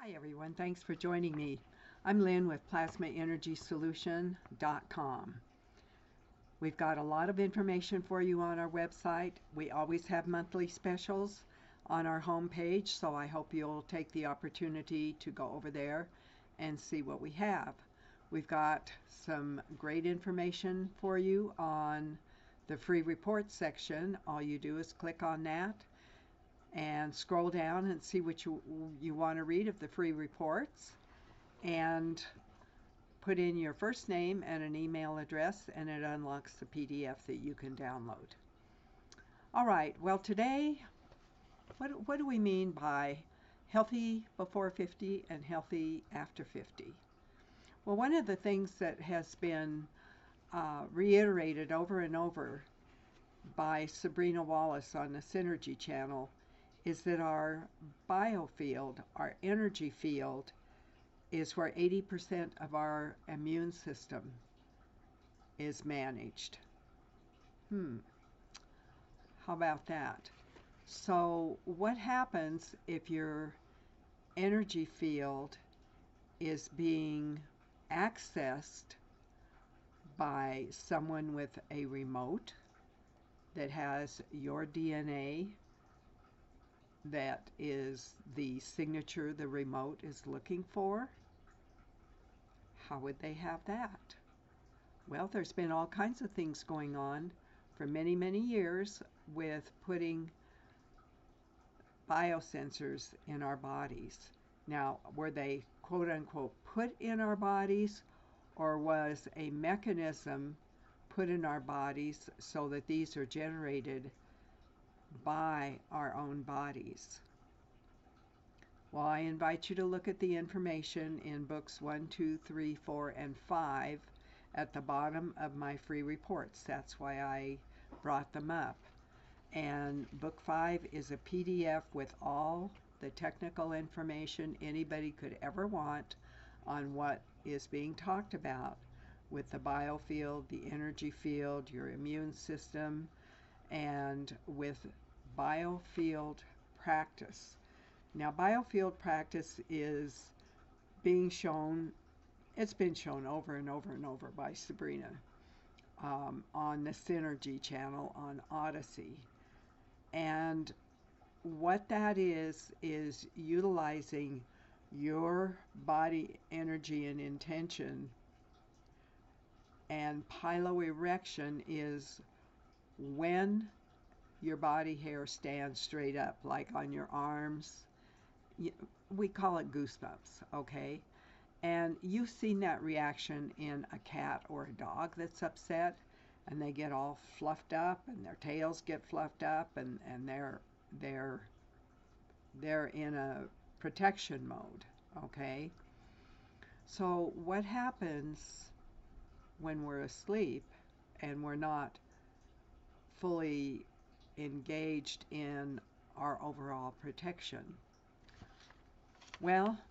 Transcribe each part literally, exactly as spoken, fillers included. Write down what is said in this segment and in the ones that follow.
Hi everyone, thanks for joining me. I'm Lynn with plasma energy solution dot com. We've got a lot of information for you on our website. We always have monthly specials on our homepage, so I hope you'll take the opportunity to go over there and see what we have. We've got some great information for you on the free reports section. All you do is click on that and scroll down and see what you you want to read of the free reports, and put in your first name and an email address, and it unlocks the P D F that you can download. All right, well today, what, what do we mean by healthy before fifty and healthy after fifty? Well, one of the things that has been uh, reiterated over and over by Sabrina Wallace on the Synergy channel is that our biofield, our energy field, is where eighty percent of our immune system is managed. Hmm, how about that? So what happens if your energy field is being accessed by someone with a remote that has your D N A, that is the signature the remote is looking for? How would they have that? Well, there's been all kinds of things going on for many, many years with putting biosensors in our bodies. Now, were they quote unquote put in our bodies, or was a mechanism put in our bodies so that these are generated by our own bodies? Well, I invite you to look at the information in books one, two, three, four, and five at the bottom of my free reports. That's why I brought them up. And book five is a P D F with all the technical information anybody could ever want on what is being talked about with the biofield, the energy field, your immune system, and with biofield practice. Now, biofield practice is being shown, it's been shown over and over and over by Sabrina um, on the Synergy channel on Odyssey. And what that is, is utilizing your body energy and intention. And piloerection is when your body hair stands straight up, like on your arms. We call it goosebumps, okay? And you've seen that reaction in a cat or a dog that's upset, and they get all fluffed up, and their tails get fluffed up, and, and they're they're they're in a protection mode, okay? So what happens when we're asleep and we're not fully engaged in our overall protection? Well,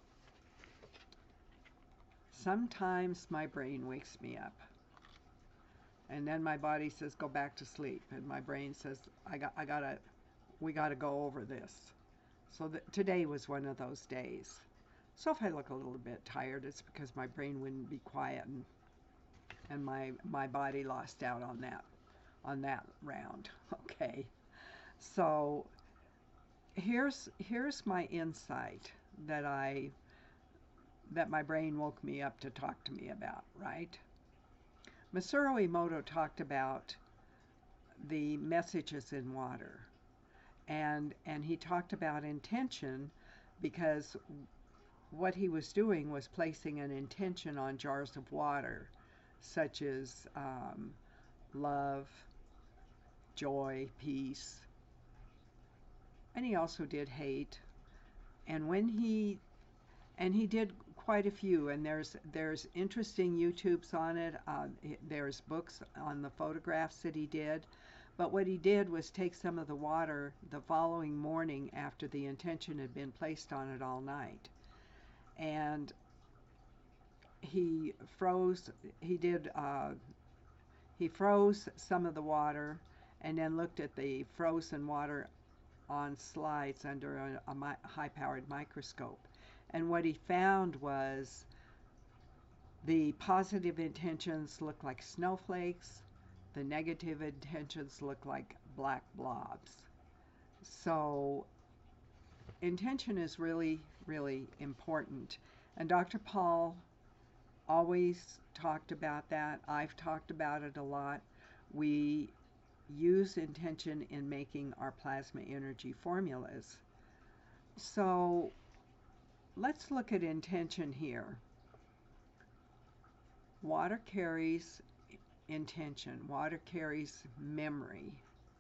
sometimes my brain wakes me up, and then my body says go back to sleep, and my brain says I got I gotta we gotta go over this. So that today was one of those days. So if I look a little bit tired, it's because my brain wouldn't be quiet, and and my my body lost out on that on that round. Okay, so here's here's my insight that I that my brain woke me up to talk to me about, right? Masaru Emoto talked about the messages in water, and and he talked about intention, because what he was doing was placing an intention on jars of water, such as um, love, joy, peace, and he also did hate. And when he and he did quite a few, and there's there's interesting YouTubes on it. Uh, there's books on the photographs that he did. But what he did was take some of the water the following morning after the intention had been placed on it all night, and he froze. He did. Uh, he froze some of the water, and then looked at the frozen water on slides under a, a mi high-powered microscope. And what he found was the positive intentions look like snowflakes, the negative intentions look like black blobs. So intention is really, really important. And Doctor Paul always talked about that. I've talked about it a lot. We use intention in making our plasma energy formulas. So let's look at intention here. Water carries intention. Water carries memory.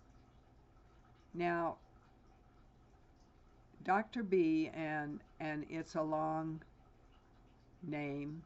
Now, Doctor B, and, and it's a long name,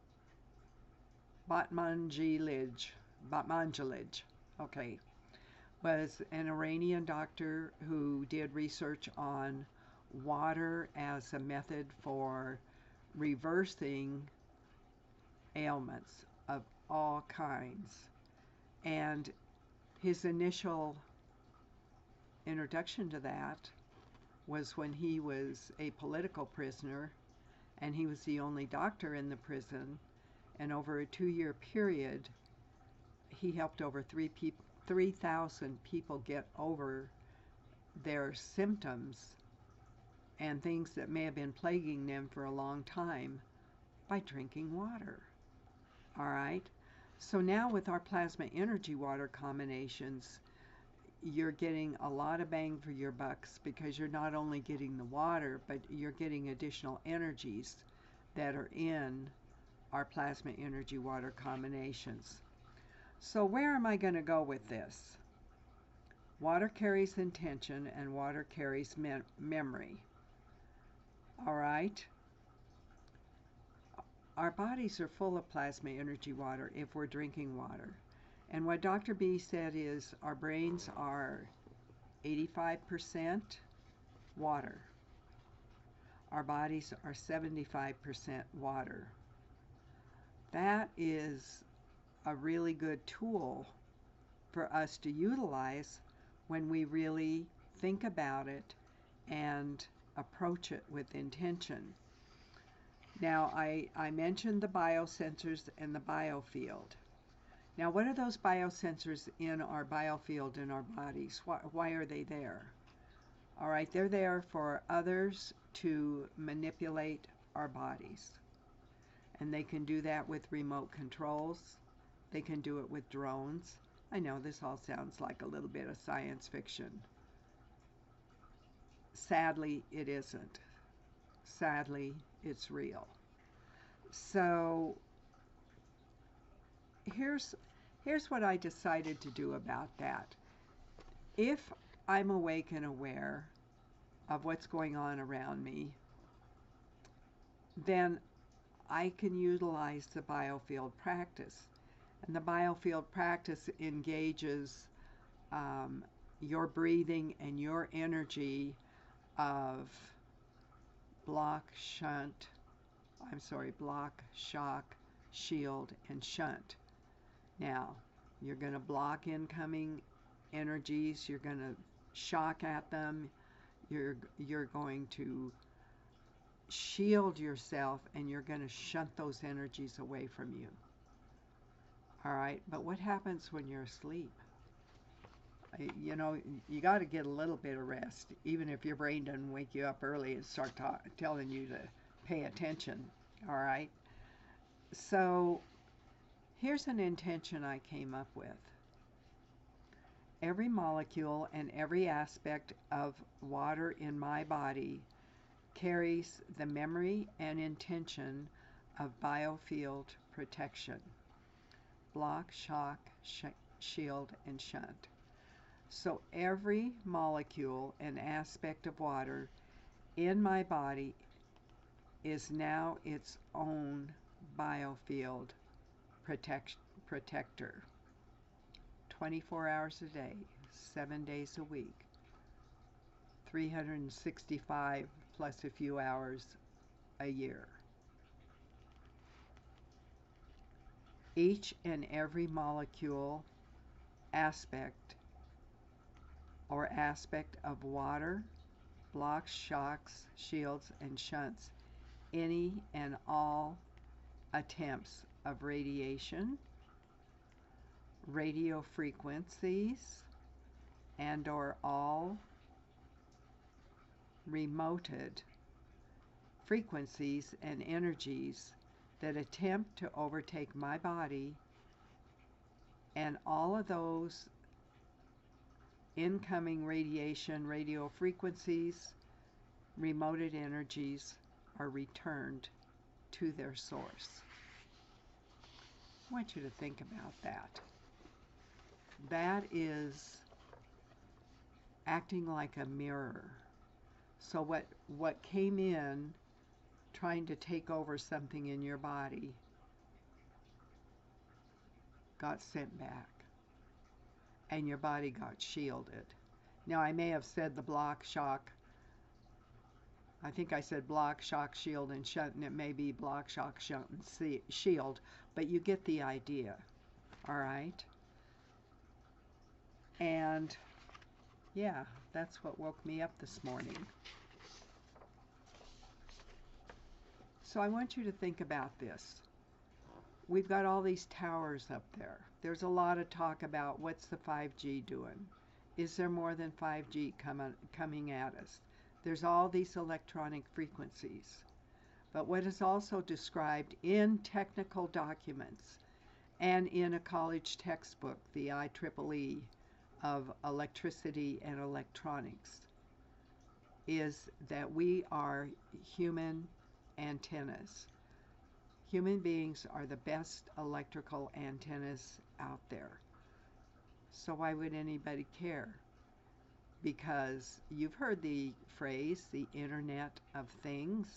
Batmanglij, Batmanglij, okay, was an Iranian doctor who did research on water as a method for reversing ailments of all kinds. And his initial introduction to that was when he was a political prisoner, and he was the only doctor in the prison, and over a two-year period he helped over three people three thousand people get over their symptoms and things that may have been plaguing them for a long time by drinking water. All right, so now with our plasma energy water combinations, you're getting a lot of bang for your bucks, because you're not only getting the water, but you're getting additional energies that are in our plasma energy water combinations. So where am I going to go with this? Water carries intention, and water carries me- memory. All right? Our bodies are full of plasma energy water if we're drinking water. And what Doctor B said is our brains are eighty-five percent water. Our bodies are seventy-five percent water. That is a really good tool for us to utilize when we really think about it and approach it with intention. Now, I, I mentioned the biosensors and the biofield. Now, what are those biosensors in our biofield in our bodies? Why, why are they there? All right, they're there for others to manipulate our bodies. And they can do that with remote controls. They can do it with drones. I know this all sounds like a little bit of science fiction. Sadly, it isn't. Sadly, it's real. So here's here's what I decided to do about that. If I'm awake and aware of what's going on around me, then I can utilize the biofield practice. And the biofield practice engages um, your breathing and your energy of block, shunt, I'm sorry, block, shock, shield, and shunt. Now, you're going to block incoming energies, you're going to shock at them, you're, you're going to shield yourself, and you're going to shunt those energies away from you. All right, but what happens when you're asleep? You know, you got to get a little bit of rest, even if your brain doesn't wake you up early and start ta- telling you to pay attention. All right, so here's an intention I came up with. Every molecule and every aspect of water in my body carries the memory and intention of biofield protection. Block, shock, sh- shield, and shunt. So every molecule and aspect of water in my body is now its own biofield protect- protector. twenty-four hours a day, seven days a week, three hundred sixty-five plus a few hours a year. Each and every molecule, aspect, or aspect of water, blocks, shocks, shields, and shunts any and all attempts of radiation, radio frequencies, and or all remoted frequencies and energies that attempt to overtake my body, and all of those incoming radiation, radio frequencies, remoted energies are returned to their source. I want you to think about that. That is acting like a mirror. So what what came in trying to take over something in your body got sent back, and your body got shielded. Now, I may have said the block, shock, I think I said block, shock, shield, and shunt, and it may be block, shock, shunt, and shield, but you get the idea, all right? And yeah, that's what woke me up this morning. So I want you to think about this. We've got all these towers up there. There's a lot of talk about what's the five G doing. Is there more than five G coming coming at us? There's all these electronic frequencies. But what is also described in technical documents and in a college textbook, the I triple E of electricity and electronics, is that we are human antennas. Human beings are the best electrical antennas out there. So why would anybody care? Because you've heard the phrase, the Internet of Things.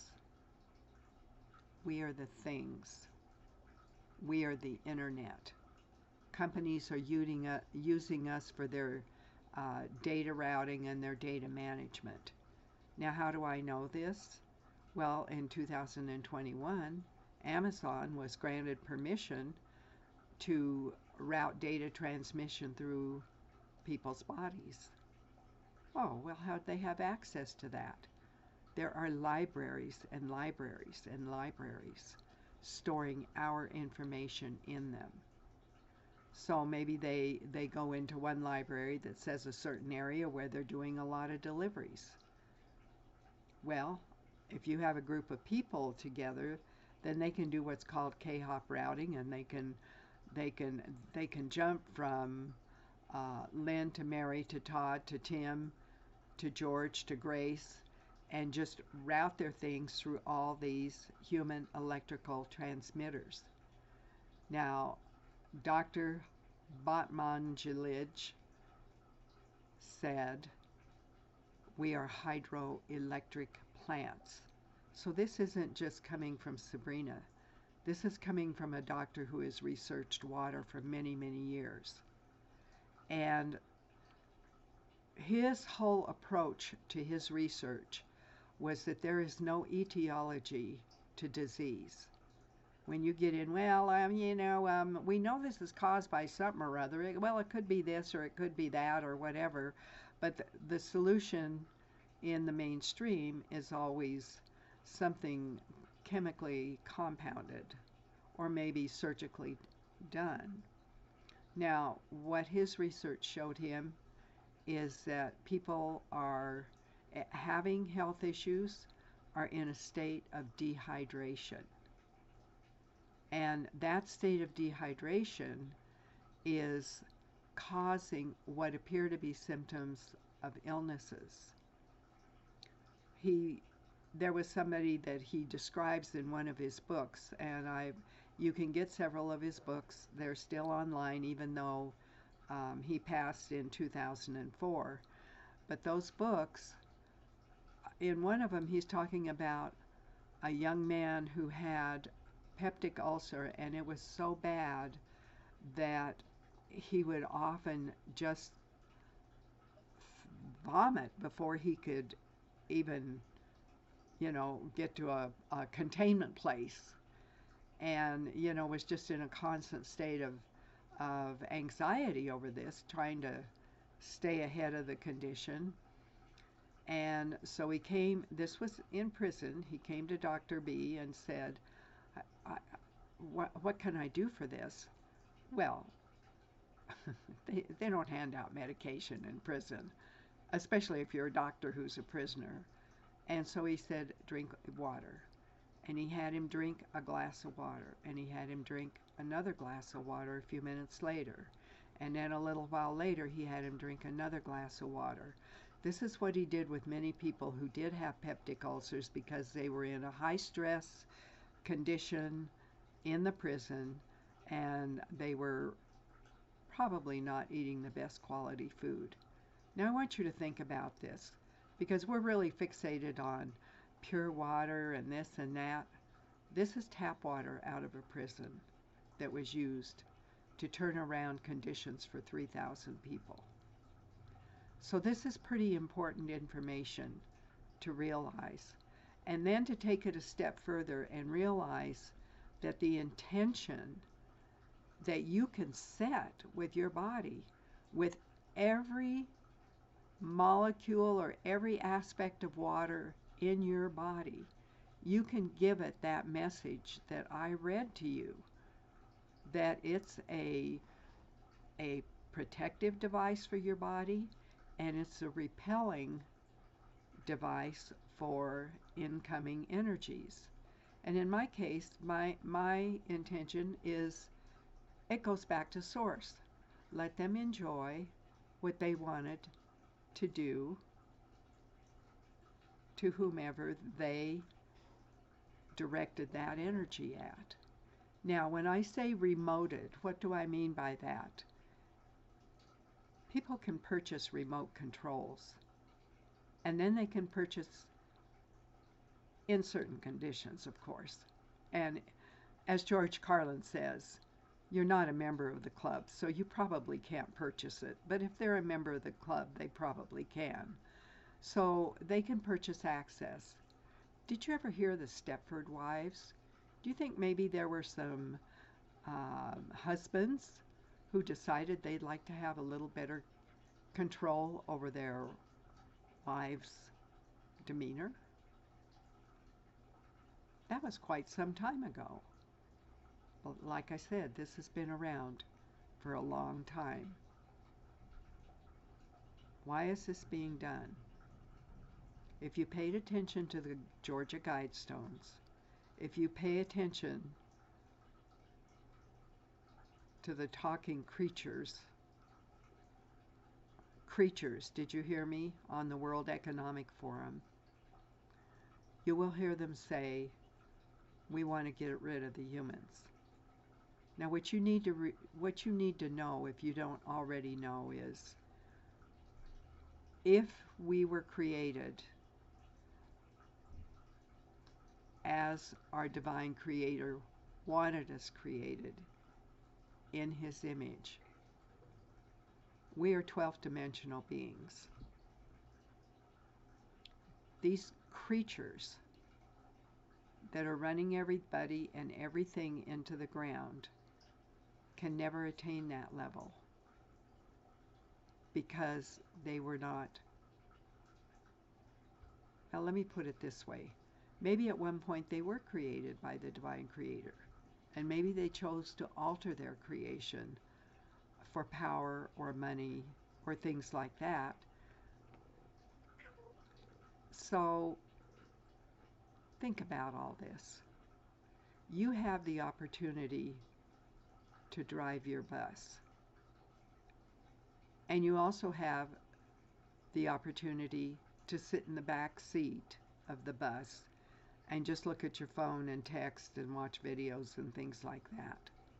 We are the things. We are the Internet. Companies are using, uh, using us for their uh, data routing and their data management. Now, how do I know this? Well, in two thousand twenty-one, Amazon was granted permission to route data transmission through people's bodies. Oh, well, how'd they have access to that? There are libraries and libraries and libraries storing our information in them. So maybe they, they go into one library that says a certain area where they're doing a lot of deliveries. Well, if you have a group of people together, then they can do what's called K-hop routing, and they can they can they can jump from uh, Lynn to Mary to Todd to Tim to George to Grace, and just route their things through all these human electrical transmitters. Now, Doctor Botmanjilij said, we are hydroelectric plants. So this isn't just coming from Sabrina. This is coming from a doctor who has researched water for many, many years. And his whole approach to his research was that there is no etiology to disease. When you get in, well, um, you know, um, we know this is caused by something or other. It, well, it could be this or it could be that or whatever. But the, the solution in the mainstream is always something chemically compounded or maybe surgically done. Now, what his research showed him is that people are having health issues, are in a state of dehydration. And that state of dehydration is causing what appear to be symptoms of illnesses. He, there was somebody that he describes in one of his books, and I, you can get several of his books. They're still online, even though um, he passed in two thousand four. But those books, in one of them, he's talking about a young man who had peptic ulcer, and it was so bad that he would often just vomit before he could even, you know, get to a, a containment place, and, you know, was just in a constant state of, of anxiety over this, trying to stay ahead of the condition. And so he came, this was in prison, he came to Doctor B and said, I, I, what, what can I do for this? Well, they, they don't hand out medication in prison, especially if you're a doctor who's a prisoner. And so he said, drink water. And he had him drink a glass of water, and he had him drink another glass of water a few minutes later. And then a little while later, he had him drink another glass of water. This is what he did with many people who did have peptic ulcers because they were in a high stress condition in the prison, and they were probably not eating the best quality food. Now I want you to think about this, because we're really fixated on pure water and this and that. This is tap water out of a prison that was used to turn around conditions for three thousand people. So this is pretty important information to realize. And then to take it a step further and realize that the intention that you can set with your body, with every molecule or every aspect of water in your body, you can give it that message that I read to you, that it's a, a protective device for your body, and it's a repelling device for incoming energies. And in my case, my, my intention is, it goes back to source. Let them enjoy what they wanted to do to whomever they directed that energy at. Now, when I say remoted, what do I mean by that? People can purchase remote controls, and then they can purchase, in certain conditions, of course. And as George Carlin says, you're not a member of the club, so you probably can't purchase it. But if they're a member of the club, they probably can. So they can purchase access. Did you ever hear the Stepford Wives? Do you think maybe there were some um, husbands who decided they'd like to have a little better control over their wives' demeanor? That was quite some time ago. But like I said, this has been around for a long time. Why is this being done? If you paid attention to the Georgia Guidestones, if you pay attention to the talking creatures, creatures, did you hear me, on the World Economic Forum, you will hear them say, we want to get rid of the humans. Now, what you need to re what you need to know, if you don't already know, is if we were created as our divine creator wanted us created in his image, we are twelfth dimensional beings. These creatures that are running everybody and everything into the ground can never attain that level because they were not. Now let me put it this way. Maybe at one point they were created by the divine creator, and maybe they chose to alter their creation for power or money or things like that. So think about all this. You have the opportunity to drive your bus, and you also have the opportunity to sit in the back seat of the bus and just look at your phone and text and watch videos and things like that.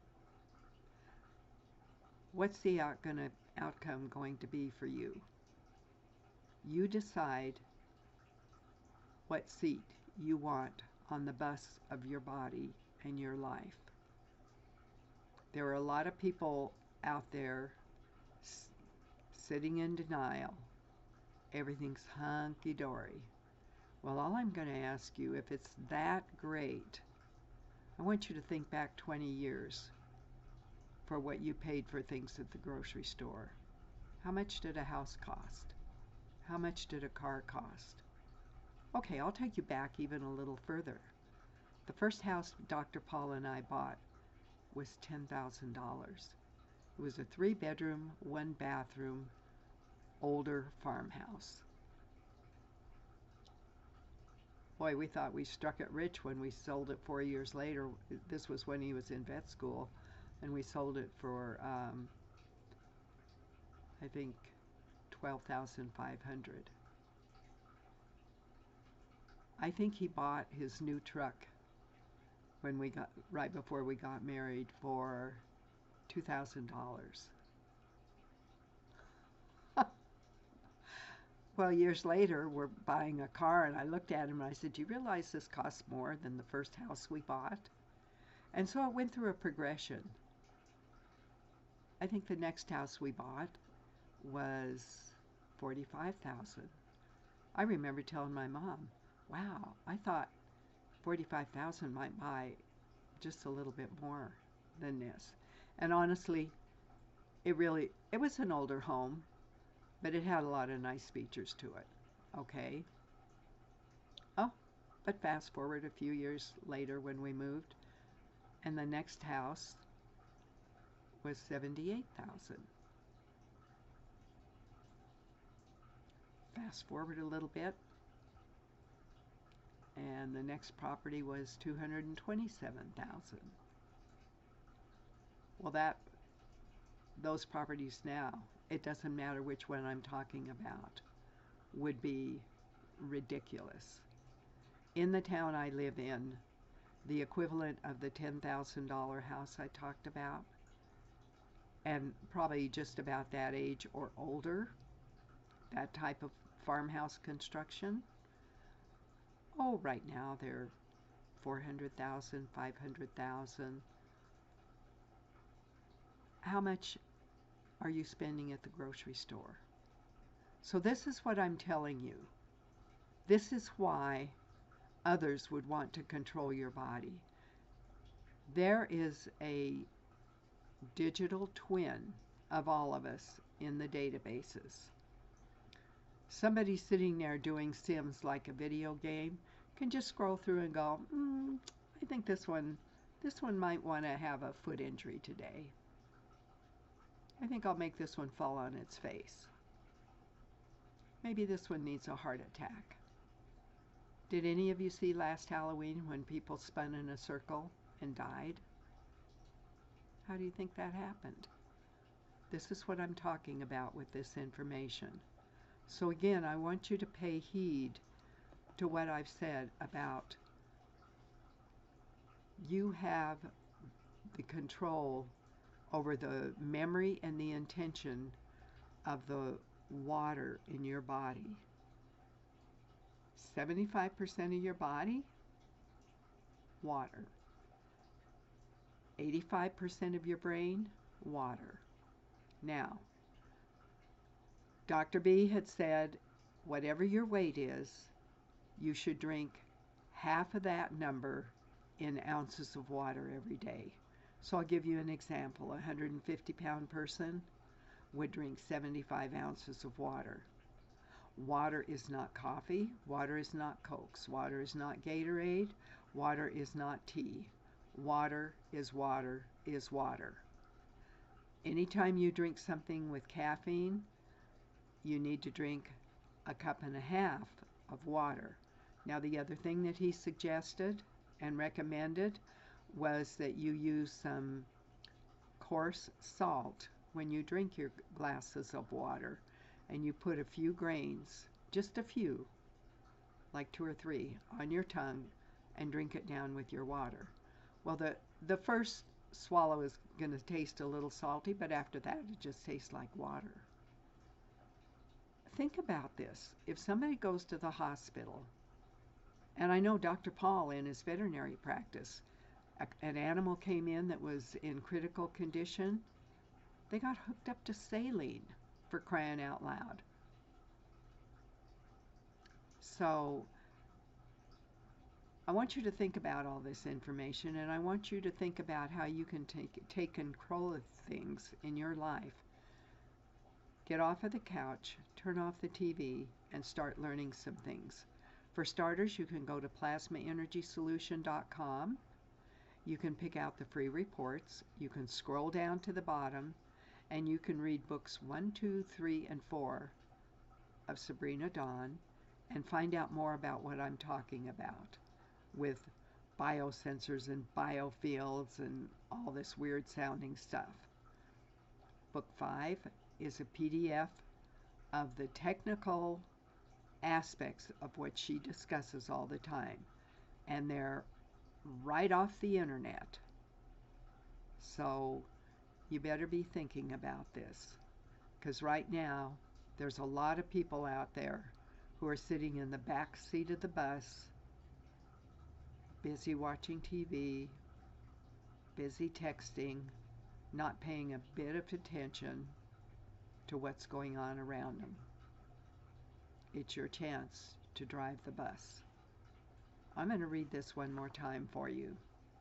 What's the out gonna, outcome going to be for you? You decide what seat you want on the bus of your body and your life. There are a lot of people out there s sitting in denial. Everything's hunky-dory. Well, all I'm going to ask you, if it's that great, I want you to think back twenty years for what you paid for things at the grocery store. How much did a house cost? How much did a car cost? Okay, I'll take you back even a little further. The first house Doctor Paul and I bought was ten thousand dollars. It was a three bedroom, one bathroom, older farmhouse. Boy, we thought we struck it rich when we sold it four years later. This was when he was in vet school, and we sold it for, um, I think, twelve thousand five hundred dollars. I think he bought his new truck when we got right before we got married for two thousand dollars. Well, years later, we're buying a car, and I looked at him and I said, "Do you realize this costs more than the first house we bought?" And so it went through a progression. I think the next house we bought was forty-five thousand dollars. I remember telling my mom, "Wow, I thought forty-five thousand dollars might buy just a little bit more than this." And honestly, it really, it was an older home, but it had a lot of nice features to it. Okay. Oh, but fast forward a few years later when we moved, and the next house was seventy-eight thousand dollars. Fast forward a little bit, and the next property was two hundred twenty-seven thousand dollars. Well, that those properties now, it doesn't matter which one I'm talking about, would be ridiculous. In the town I live in, the equivalent of the ten thousand dollar house I talked about, and probably just about that age or older, that type of farmhouse construction, oh, right now they're four hundred thousand, five hundred thousand. How much are you spending at the grocery store? So this is what I'm telling you. This is why others would want to control your body. There is a digital twin of all of us in the databases. Somebody sitting there doing Sims like a video game can just scroll through and go, mm, I think this one, this one might want to have a foot injury today. I think I'll make this one fall on its face. Maybe this one needs a heart attack. Did any of you see last Halloween when people spun in a circle and died? How do you think that happened? This is what I'm talking about with this information. So again, I want you to pay heed to what I've said about you have the control over the memory and the intention of the water in your body. seventy-five percent of your body, water. eighty-five percent of your brain, water. Now, Doctor B had said, whatever your weight is, you should drink half of that number in ounces of water every day. So I'll give you an example. A one hundred fifty pound person would drink seventy-five ounces of water. Water is not coffee. Water is not Cokes. Water is not Gatorade. Water is not tea. Water is water is water. Anytime you drink something with caffeine, you need to drink a cup and a half of water. Now, the other thing that he suggested and recommended was that you use some coarse salt when you drink your glasses of water, and you put a few grains, just a few, like two or three, on your tongue and drink it down with your water. Well, the, the first swallow is going to taste a little salty, but after that it just tastes like water. Think about this. If somebody goes to the hospital, and I know Doctor Paul in his veterinary practice, a, an animal came in that was in critical condition, they got hooked up to saline, for crying out loud. So I want you to think about all this information, and I want you to think about how you can take, take control of things in your life. Get off of the couch, turn off the T V, and start learning some things. For starters, you can go to plasma energy solution dot com. You can pick out the free reports. You can scroll down to the bottom, and you can read books one, two, three, and four of Sabrina Dawn and find out more about what I'm talking about with biosensors and biofields and all this weird sounding stuff. Book five is a P D F of the technical aspects of what she discusses all the time, and they're right off the internet. So you better be thinking about this, because right now there's a lot of people out there who are sitting in the back seat of the bus, busy watching T V, busy texting, not paying a bit of attention to what's going on around them. It's your chance to drive the bus. I'm going to read this one more time for you.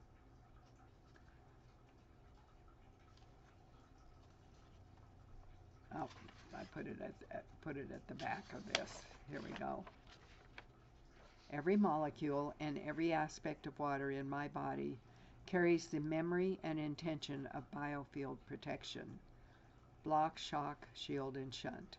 Oh, I put it at, at put it at the back of this. Here we go. Every molecule and every aspect of water in my body carries the memory and intention of biofield protection. Block, shock, shield, and shunt.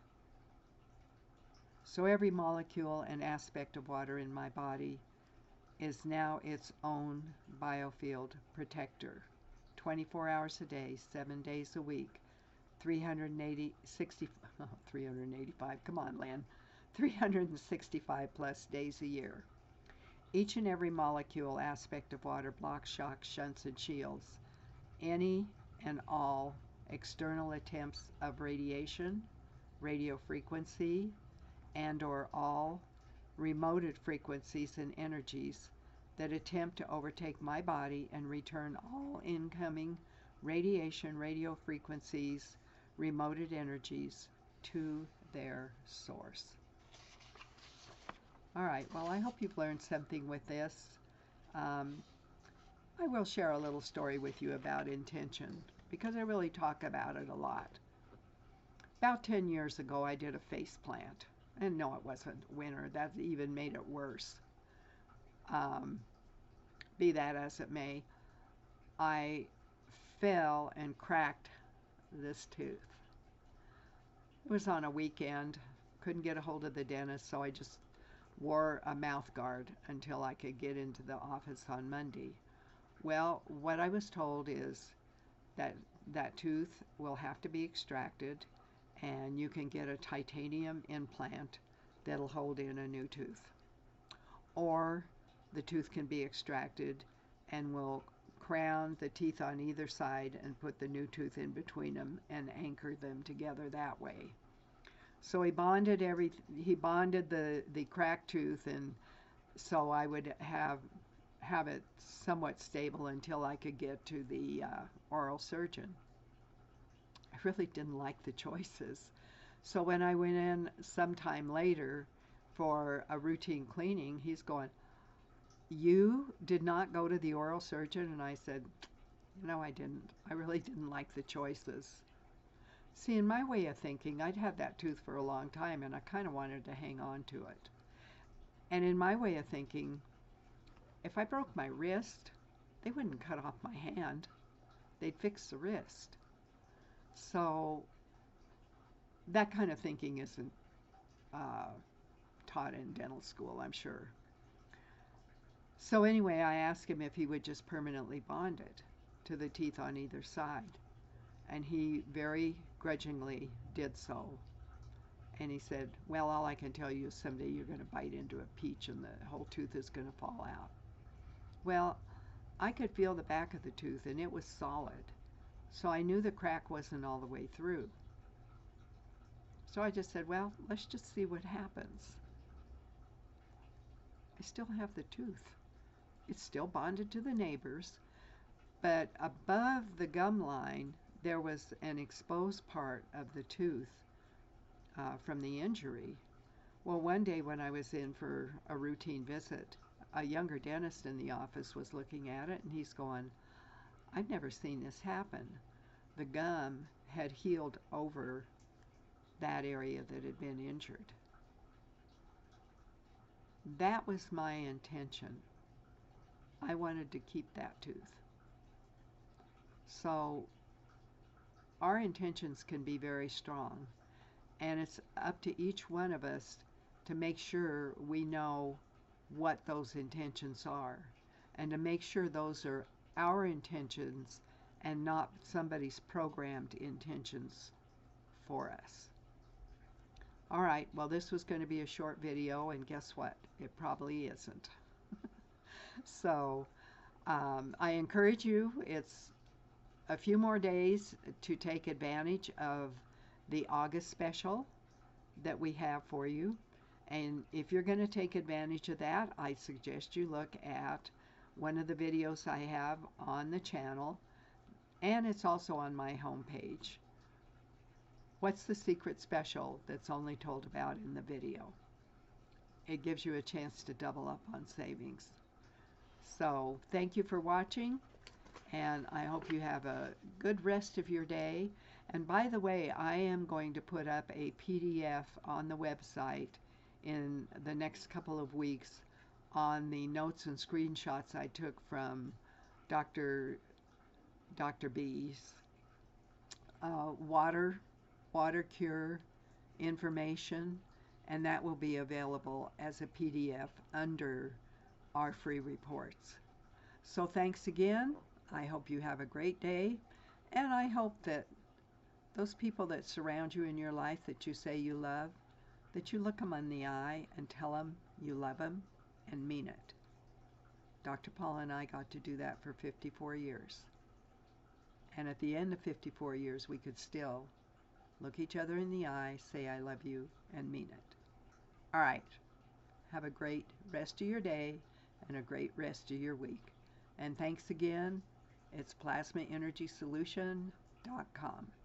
So every molecule and aspect of water in my body is now its own biofield protector. twenty-four hours a day, seven days a week, three hundred eighty, sixty, oh, three hundred eighty-five, come on, Lynn, three hundred sixty-five plus days a year. Each and every molecule, aspect of water blocks, shocks, shunts, and shields any and all external attempts of radiation, radio frequency, and or all remoted frequencies and energies that attempt to overtake my body and return all incoming radiation, radio frequencies, remoted energies to their source. All right, well, I hope you've learned something with this. Um, I will share a little story with you about intention, because I really talk about it a lot. About ten years ago, I did a face plant. And no, it wasn't winter. That even made it worse. Um, be that as it may, I fell and cracked this tooth. It was on a weekend. Couldn't get a hold of the dentist, so I just wore a mouth guard until I could get into the office on Monday. Well, what I was told is that that tooth will have to be extracted, and you can get a titanium implant that'll hold in a new tooth. Or the tooth can be extracted and we'll crown the teeth on either side and put the new tooth in between them and anchor them together that way. So he bonded every he bonded the the cracked tooth, and so I would have have it somewhat stable until I could get to the uh, oral surgeon. I really didn't like the choices. So when I went in sometime later for a routine cleaning, he's going, "You did not go to the oral surgeon?" And I said, "No, I didn't. I really didn't like the choices." See, in my way of thinking, I'd had that tooth for a long time, and I kind of wanted to hang on to it. And in my way of thinking, if I broke my wrist, they wouldn't cut off my hand. They'd fix the wrist. So that kind of thinking isn't uh, taught in dental school, I'm sure. So anyway, I asked him if he would just permanently bond it to the teeth on either side. And he very grudgingly did so. And he said, "Well, all I can tell you is someday you're going to bite into a peach and the whole tooth is going to fall out." Well, I could feel the back of the tooth and it was solid. So I knew the crack wasn't all the way through. So I just said, "Well, let's just see what happens." I still have the tooth. It's still bonded to the neighbors, but above the gum line, there was an exposed part of the tooth uh, from the injury. Well, one day when I was in for a routine visit, a younger dentist in the office was looking at it, and he's going, "I've never seen this happen." The gum had healed over that area that had been injured. That was my intention. I wanted to keep that tooth. So our intentions can be very strong, and it's up to each one of us to make sure we know what those intentions are, and to make sure those are our intentions and not somebody's programmed intentions for us. All right, well, this was going to be a short video, and guess what? It probably isn't. So um, I encourage you, it's a few more days to take advantage of the August special that we have for you. And if you're going to take advantage of that, I suggest you look at one of the videos I have on the channel, and it's also on my homepage. What's the secret special that's only told about in the video? It gives you a chance to double up on savings. So thank you for watching, and I hope you have a good rest of your day. And by the way, I am going to put up a P D F on the website in the next couple of weeks on the notes and screenshots I took from Doctor Doctor B's uh, water water cure information, and that will be available as a P D F under our free reports. So thanks again. I hope you have a great day, and I hope that those people that surround you in your life that you say you love, that you look them in the eye and tell them you love them and mean it. Doctor Paula and I got to do that for fifty-four years. And at the end of fifty-four years, we could still look each other in the eye, say I love you, and mean it. All right. Have a great rest of your day and a great rest of your week. And thanks again. It's plasma energy solution dot com.